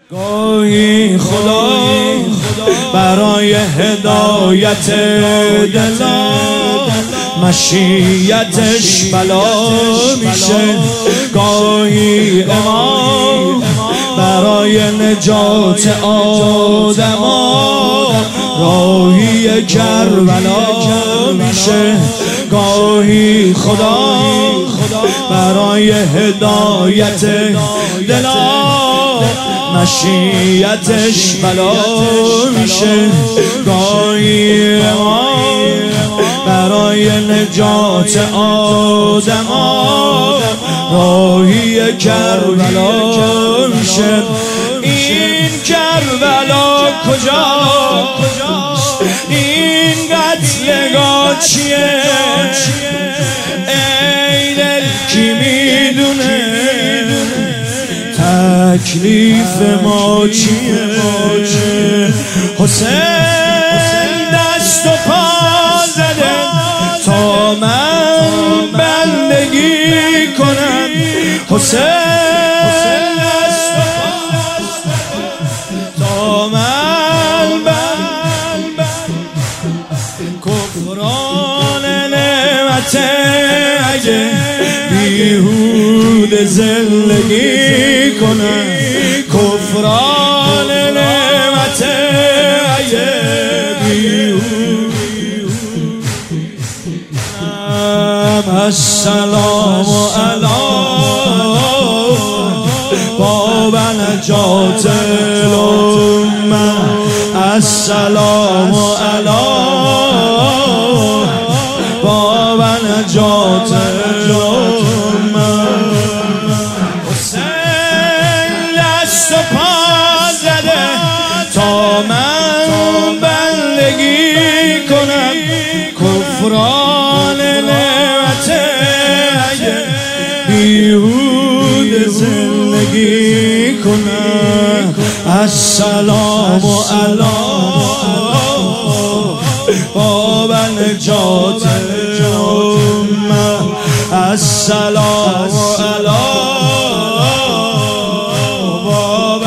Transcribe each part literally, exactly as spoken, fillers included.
گاهی خدا برای هدایت دلا مشیتش بلا میشه، گاهی امام برای نجات آدما راهی کربلا میشه، گاهی خدا برای هدایت دلا مشیتش بلا میشه، گاهی امام برای نجات آدما راهی کربلا میشه. این کربلا کجاست؟ این قتلگاه چیه؟ ای دل کی میدونه تکلیف ما چیه؟ حسین دست و پا زده تا من بندگی کنم، حسین دست و پا تا من بندگی کفران نعمت اگه بیهود زندگی کنم، کفران نعمت اگه بیهود. السلام علی باب نجات الامه، السلام علی باب نجات الامه. حسین دست و پا زده تا من بندگی کنم، کفران نعمت اگه بیهود زندگی کنم. السلام علی باب نجات الامه، السلام علی باب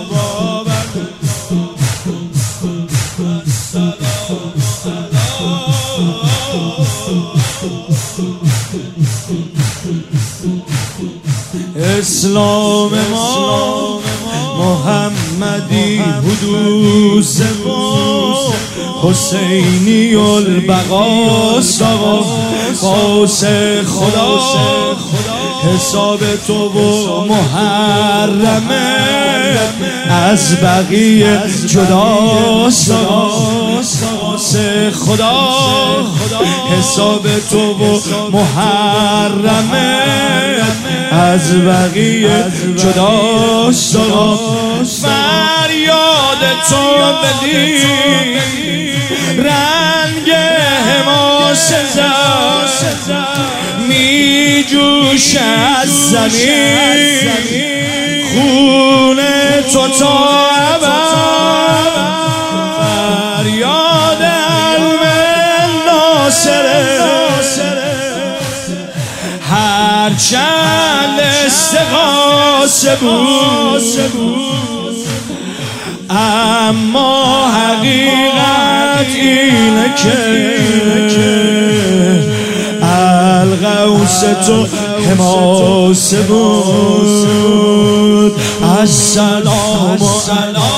اسلام ما محمدی حدوث ما، حسینی البقاست آقا قاس خدا، حساب تو و محرمه از بقیه جداست قاس خدا، حساب تو و محرمه از بقیه جداست. فریاد تو بدی رنگ حماس زد می جوش از زمین، خون تو تا ابد، فریاد علم ناصره هرچند استغاثه بود، اما حقیقت اینه که الغوث تو حماسه بود. السلام علی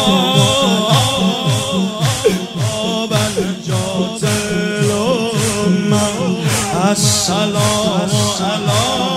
باب نجات الامه، السلام علی